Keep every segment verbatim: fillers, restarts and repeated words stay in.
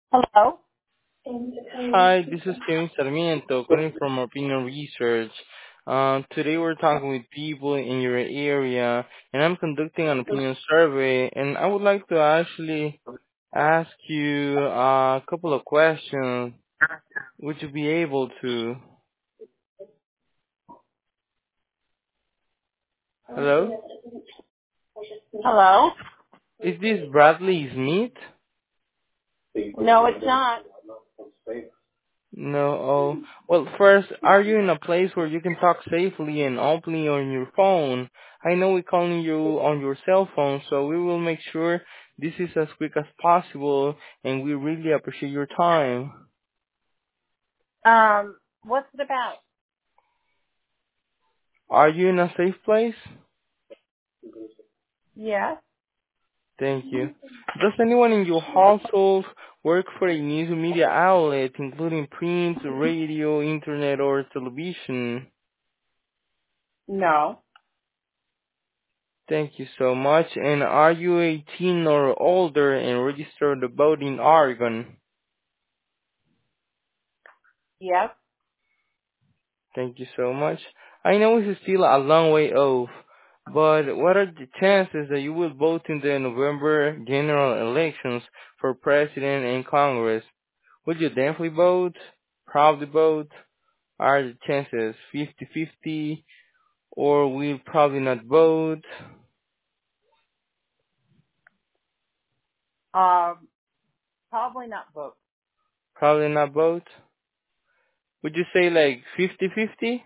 Hello? Hi, this is Kevin Sarmiento calling from Opinion Research. Uh, today we're talking with people in your area, and I'm conducting an opinion survey, and I would like to actually ask you uh, a couple of questions. Would you be able to? Hello? Hello? Is this Bradley Smith? No, it's not. No. Oh. Well, first, are you in a place where you can talk safely and openly on your phone? I know we're calling you on your cell phone, so we will make sure this is as quick as possible, and we really appreciate your time. Um, what's it about? Are you in a safe place? Yes. Thank you. Does anyone in your household work for a news media outlet, including print, radio, internet, or television? No. Thank you so much. And are you eighteen or older and registered to vote in Oregon? Yes. Thank you so much. I know it's still a long way off, but what are the chances that you will vote in the November general elections for president and Congress? Would you definitely vote? Probably vote? Are the chances fifty-fifty, or will probably not vote? Um, probably not both. Probably not vote? Would you say like fifty-fifty?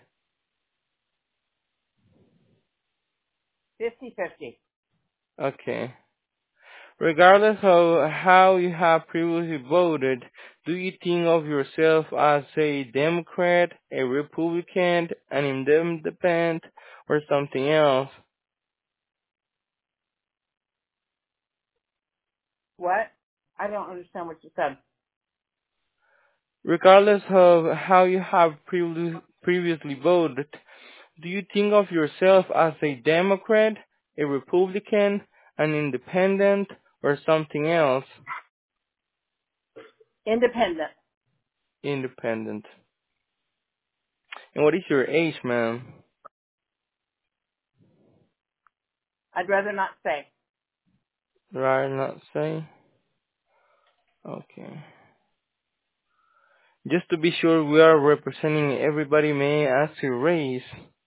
Fifty-fifty. Okay. Regardless of how you have previously voted, do you think of yourself as a Democrat, a Republican, an independent, or something else? What? I don't understand what you said. Regardless of how you have previ- previously voted, do you think of yourself as a Democrat, a Republican, an independent, or something else? Independent. Independent. And what is your age, ma'am? I'd rather not say. Right, not say? Okay. Just to be sure we are representing everybody, may I ask your race?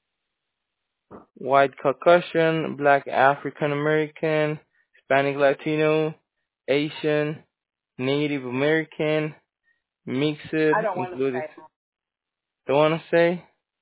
White Caucasian, Black African American, Hispanic Latino, Asian, Native American, mixed, I don't want to included. say. Don't want to say?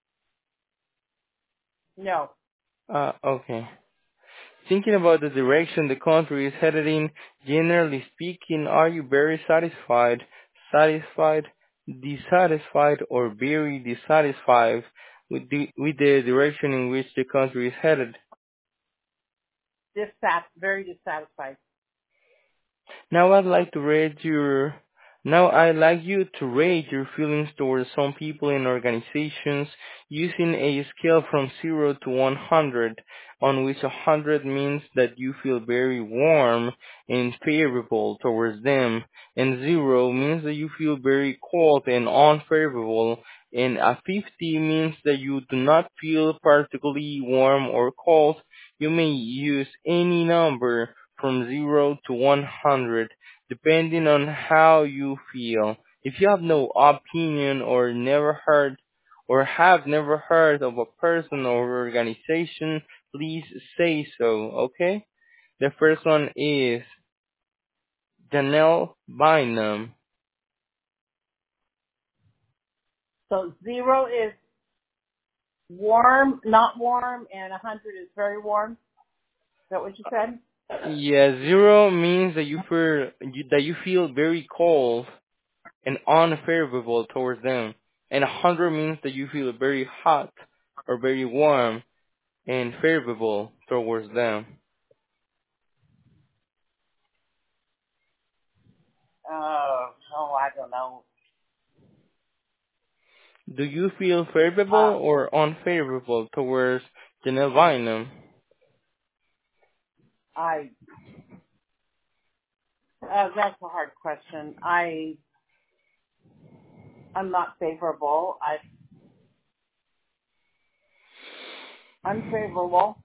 No. Uh, okay. Thinking about the direction the country is headed in, generally speaking, are you very satisfied, satisfied, dissatisfied, or very dissatisfied with the with the direction in which the country is headed? Dissat- very dissatisfied. Now I'd like to rate your now I'd like you to rate your feelings towards some people and organizations using a scale from zero to one hundred, on which one hundred means that you feel very warm and favorable towards them, and zero means that you feel very cold and unfavorable, and a fifty means that you do not feel particularly warm or cold. You may use any number from zero to one hundred, depending on how you feel. If you have no opinion or never heard or have never heard of a person or organization, please say so, okay? The first one is Janelle Bynum. So zero is warm, not warm, and a hundred is very warm. Is that what you said? Yeah, zero means that you feel you, that you feel very cold and unfavorable towards them, and a hundred means that you feel very hot or very warm and favorable towards them. Oh, oh, I don't know. Do you feel favorable Uh, or unfavorable towards Janelle Bynum? I Uh, that's a hard question. I I'm not favorable. I unfavorable.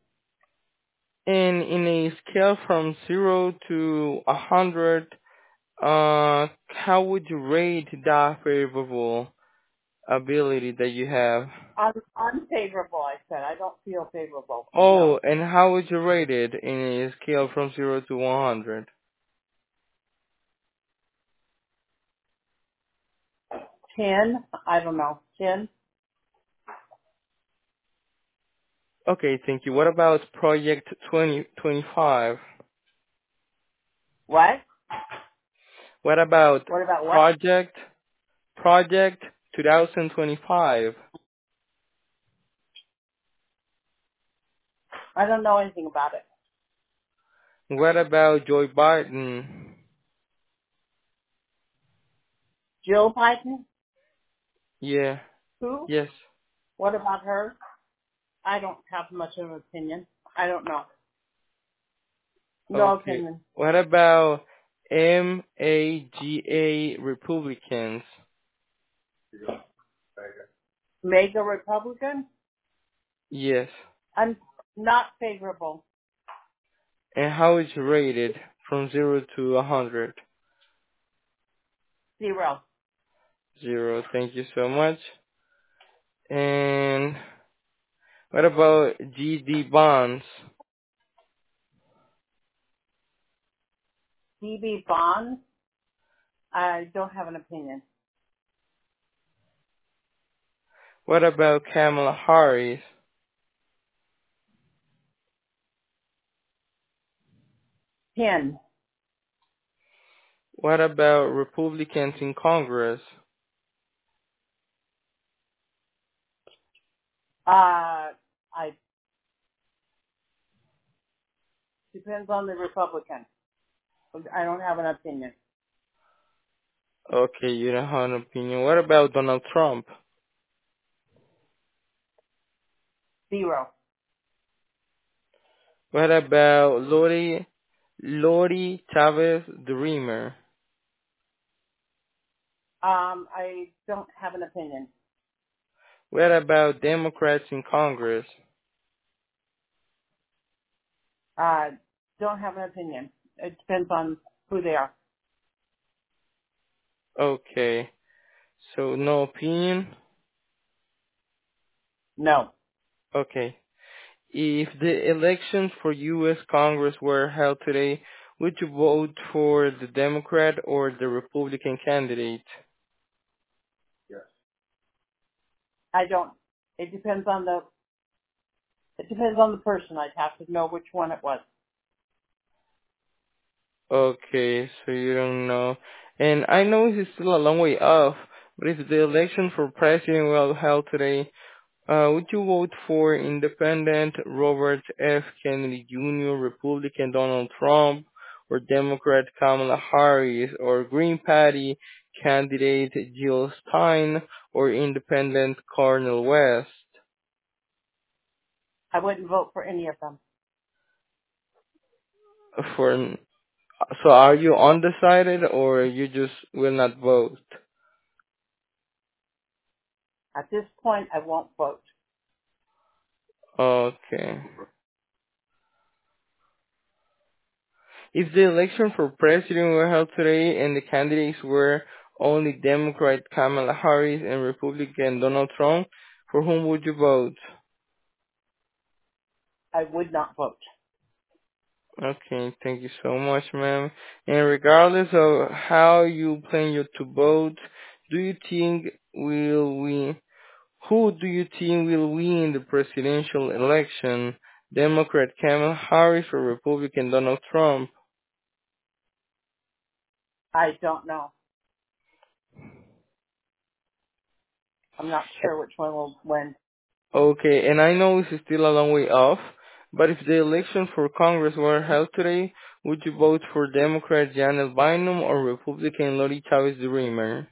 And in a scale from zero to a hundred, uh, how would you rate that favorable ability that you have? Un, unfavorable. I said I don't feel favorable. No. Oh, and how would you rate it in a scale from zero to one hundred? Ten. I don't know. Ten. Okay, thank you. What about Project twenty twenty-five? What? What about What about what? Project Project twenty twenty-five? I don't know anything about it. What about Joe Biden? Jill Biden. Yeah, Who? yes. What about her? I don't have much of an opinion. I don't know. No Okay. opinion. What about M A G A Republicans? Mega Republican. Yes. I'm not favorable. And how is it rated from zero to a hundred? Zero. Zero. Thank you so much. And what about G D bonds? D B Bond. I don't have an opinion. What about Kamala Harris? Ten. What about Republicans in Congress? Uh, I depends on the Republican. I don't have an opinion. Okay, you don't have an opinion. What about Donald Trump? Zero. What about Lori Lori Chavez Dreamer? Um, I don't have an opinion. What about Democrats in Congress? Uh, don't have an opinion. It depends on who they are. Okay, so no opinion? No. Okay. If the elections for U S Congress were held today, would you vote for the Democrat or the Republican candidate? I don't. It depends on the. It depends on the person. I'd have to know which one it was. Okay, so you don't know. And I know it's still a long way off, but if the election for president were held today, uh, would you vote for independent Robert F. Kennedy Junior, Republican Donald Trump, or Democrat Kamala Harris, or Green Party candidate Jill Stein, or independent Cornel West? I wouldn't vote for any of them. For so are you undecided, or you just will not vote? At this point, I won't vote. Okay. If the election for president were held today and the candidates were only Democrat Kamala Harris and Republican Donald Trump, for whom would you vote? I would not vote. Okay, thank you so much, ma'am. And regardless of how you plan your to vote, do you think will we? Who do you think will win the presidential election? Democrat Kamala Harris or Republican Donald Trump? I don't know. I'm not sure which one will win. Okay, and I know this is still a long way off, but if the election for Congress were held today, would you vote for Democrat Janet Bynum or Republican Lori Chavez Dreamer?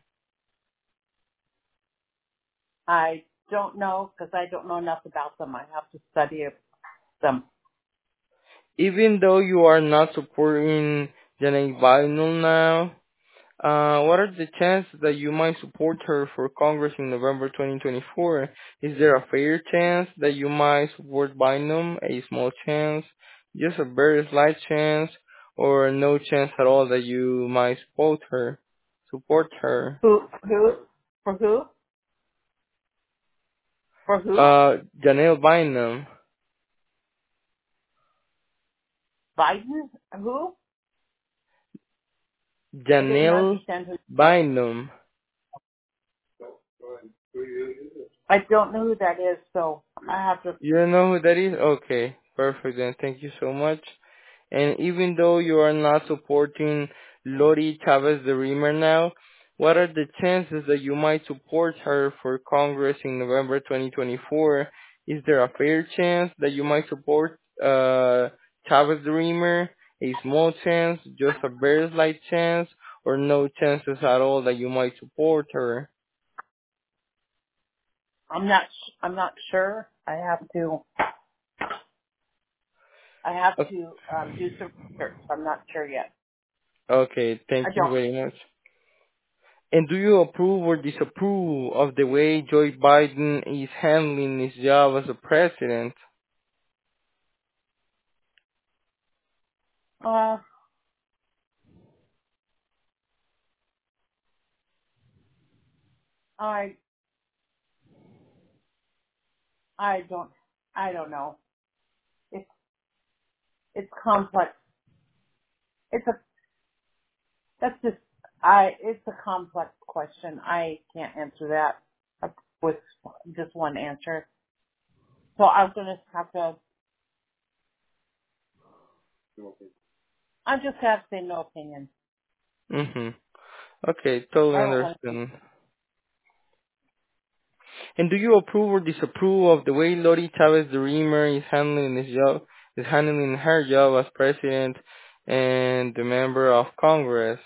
I don't know because I don't know enough about them. I have to study them. Even though you are not supporting Janet Biden now. Uh, what are the chances that you might support her for Congress in November twenty twenty-four? Is there a fair chance that you might support Biden, a small chance, just a very slight chance, or no chance at all that you might support her? Support her. Who? Who? For who? For who? Uh, Janelle Bynum. Biden? Who? I didn't Janelle understand who. Bynum. I don't know who that is, so I have to. You don't know who that is? Okay, perfect then. Thank you so much. And even though you are not supporting Lori Chavez the Reamer now, what are the chances that you might support her for Congress in November twenty twenty-four? Is there a fair chance that you might support uh, Chavez the Reamer? A small chance, just a very slight chance, or no chances at all that you might support her? I'm not. I'm not sure. I have to. I have O- to um, do some research. I'm not sure yet. Okay, I thank you don't. very much. And do you approve or disapprove of the way Joe Biden is handling his job as a president? Uh, I. I don't. I don't know. It's. It's complex. It's a. That's just. I. It's a complex question. I can't answer that with just one answer. So I'm gonna have to. I just have to say no opinion. Mm-hmm. Okay, totally I don't want to. understand. And do you approve or disapprove of the way Lori Chavez the Reamer is handling his job, is handling her job as president and the member of Congress?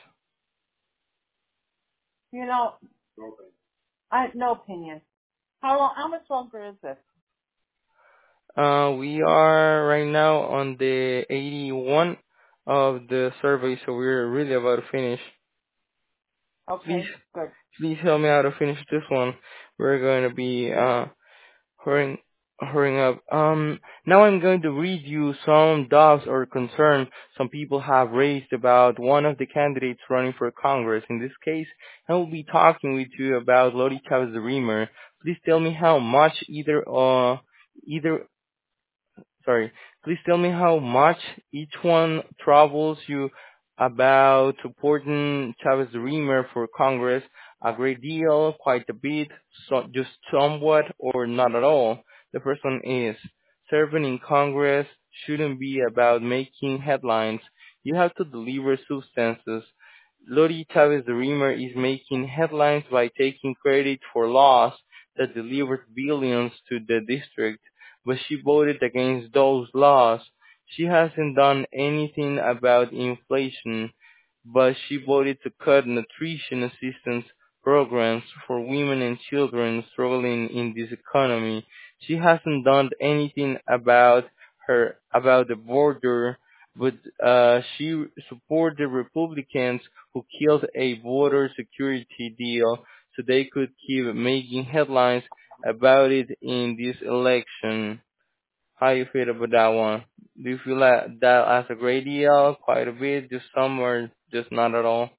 You know. I no opinion. How long? How much longer is this? Uh, we are right now on the eighty-one of the survey, so we're really about to finish. Please, Okay. Good. please help me out to finish this one. We're going to be uh hurrying hurrying up. Um, now I'm going to read you some doubts or concerns some people have raised about one of the candidates running for Congress. In this case, I will be talking with you about Lori Chavez the Reamer. Please tell me how much either uh either sorry, please tell me how much each one troubles you about supporting Chavez the Reamer for Congress. A great deal, quite a bit, so just somewhat, or not at all. The first one is, serving in Congress shouldn't be about making headlines. You have to deliver substances. Lori Chavez the Reamer is making headlines by taking credit for laws that delivered billions to the district, but she voted against those laws. She hasn't done anything about inflation, but she voted to cut nutrition assistance programs for women and children struggling in this economy. She hasn't done anything about her about the border, but uh, she supported the Republicans who killed a border security deal so they could keep making headlines about it in this election. How you feel about that one? Do you feel like that as a great deal, quite a bit, just some, or just not at all?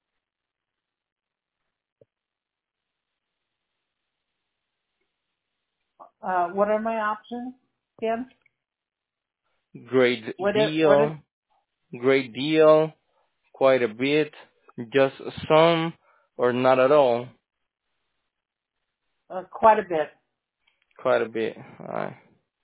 Uh, what are my options, Kim? Great What is what is deal, great deal, quite a bit, just some, or not at all? uh, quite a bit? Quite a bit. Alright.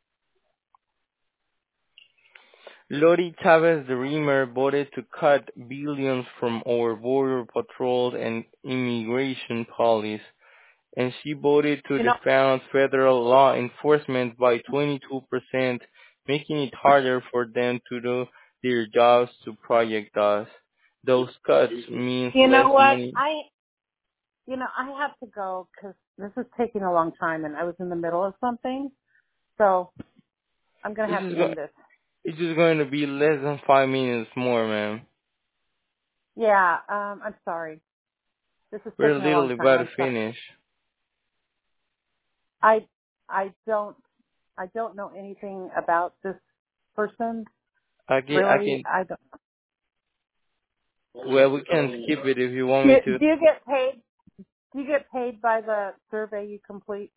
Lori Chavez the Reamer voted to cut billions from our border patrol and immigration policies, and she voted to You know, defund federal law enforcement by twenty-two percent, making it harder for them to do their jobs to project us. Those cuts means you less know what? money. I you know I have to go because this is taking a long time, and I was in the middle of something, so I'm gonna This have is to go- end this. it's just going to be less than five minutes more, man. Yeah, um, I'm sorry. This is We're taking a long literally time. about to I'm sorry. finish. I I don't I don't know anything about this person. I can, I Really, can, I don't. well, we can skip it if you want Do me you, to. do you get paid? Do you get paid by the survey you complete?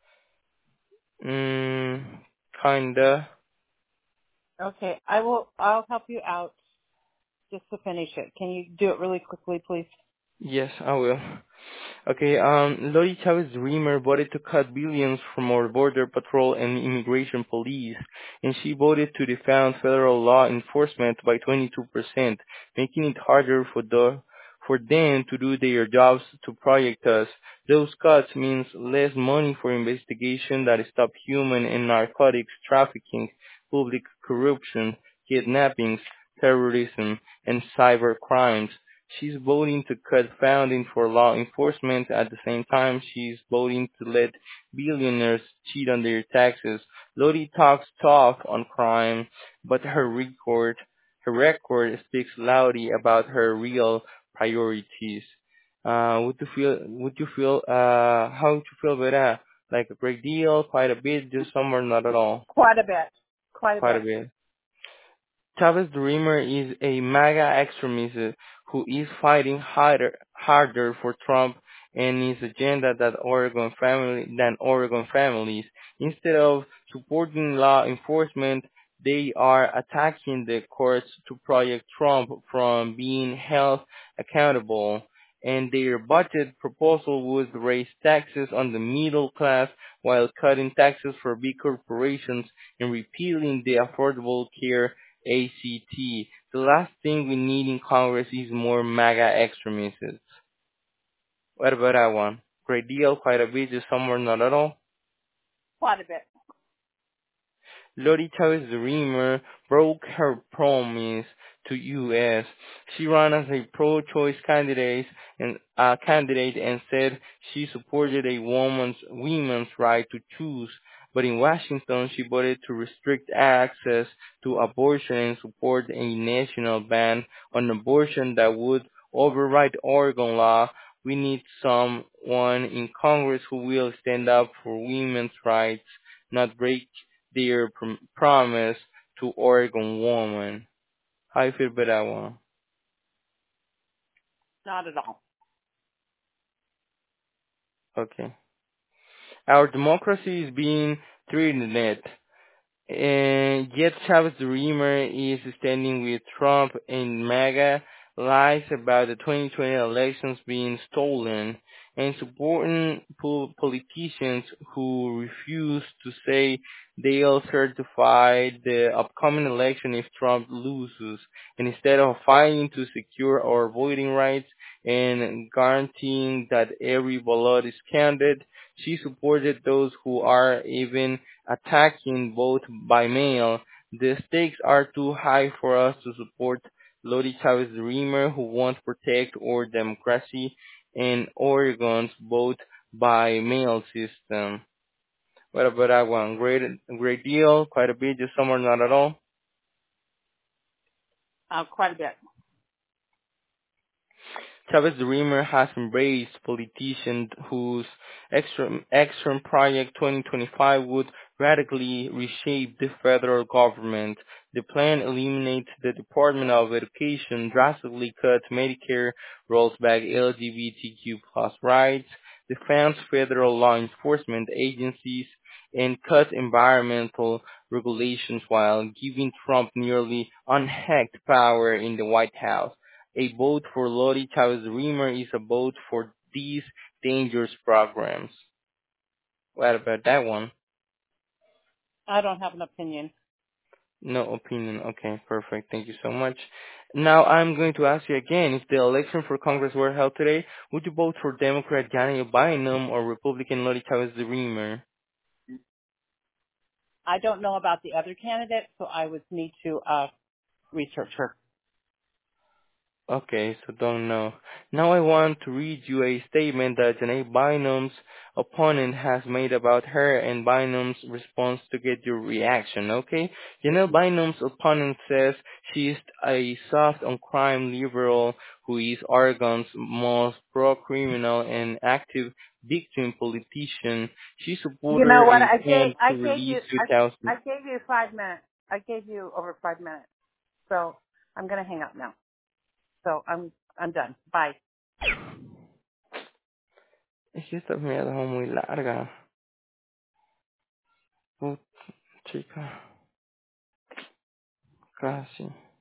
Mm, kinda. Okay, I will. I'll help you out just to finish it. Can you do it really quickly, please? Yes, I will. Okay, um, Lori Chavez Dreamer voted to cut billions from our border patrol and immigration police, and she voted to defund federal law enforcement by twenty-two percent, making it harder for the for them to do their jobs to protect us. Those cuts means less money for investigation that stop human and narcotics trafficking, public corruption, kidnappings, terrorism, and cyber crimes. She's voting to cut funding for law enforcement. At the same time, she's voting to let billionaires cheat on their taxes. Lodi talks tough on crime, but her record, her record speaks loudly about her real priorities. Uh, would you feel, would you feel, uh, how would you feel about that? Like a great deal, quite a bit, just somewhere not at all, Quite a bit. Quite a quite a bit. bit. Chavez the Dreamer is a MAGA extremist who is fighting harder, harder for Trump and his agenda that Oregon family than Oregon families. Instead of supporting law enforcement, they are attacking the courts to protect Trump from being held accountable. And their budget proposal would raise taxes on the middle class while cutting taxes for big corporations and repealing the Affordable Care A C T. The last thing we need in Congress is more MAGA extremists. What about that one? Great deal, quite a bit, just somewhere not at all. Quite a bit. Lori Chavez Dreamer broke her promise to U S. She ran as a pro-choice candidate and uh, candidate and said she supported a woman's women's right to choose. But in Washington, she voted to restrict access to abortion and support a national ban on abortion that would override Oregon law. We need someone in Congress who will stand up for women's rights, not break their prom- promise to Oregon woman. How you feel about that one? Not at all. Okay. Our democracy is being threatened. And yet Chavez the Dreamer is standing with Trump and MAGA, lies about the twenty twenty elections being stolen, and supporting po- politicians who refuse to say they'll certify the upcoming election if Trump loses. And instead of fighting to secure our voting rights and guaranteeing that every ballot is counted, she supported those who are even attacking vote by mail. The stakes are too high for us to support Lodi Chavez Dreamer who wants to protect our democracy and Oregon's vote by mail system. What about that one? Great, great deal, quite a bit, just somewhere not at all. Uh, quite a bit. Chavez the Dreamer has embraced politicians whose Extreme, Extreme Project twenty twenty-five would radically reshape the federal government. The plan eliminates the Department of Education, drastically cuts Medicare, rolls back L G B T Q plus rights, defends federal law enforcement agencies, and cuts environmental regulations while giving Trump nearly unhacked power in the White House. A vote for Lori Chavez Reamer is a vote for these dangerous programs. What about that one? I don't have an opinion. No opinion. Okay, perfect. Thank you so much. Now I'm going to ask you again, if the election for Congress were held today, would you vote for Democrat Daniel Bynum or Republican Lori Chavez Reamer? I don't know about the other candidate, so I would need to uh, research her. Okay, so don't know. Now I want to read you a statement that Janae Bynum's opponent has made about her and Bynum's response to get your reaction, okay? Janae Bynum's opponent says she is a soft on crime liberal who is Oregon's most pro-criminal and active victim politician. She You supported know her what? I gave intent I to gave release you I I two thousand. gave you five minutes. I gave you over five minutes. So I'm gonna hang up now. So I'm I'm done. Bye. Es que esta me la dejó muy larga. Puta chica, casi.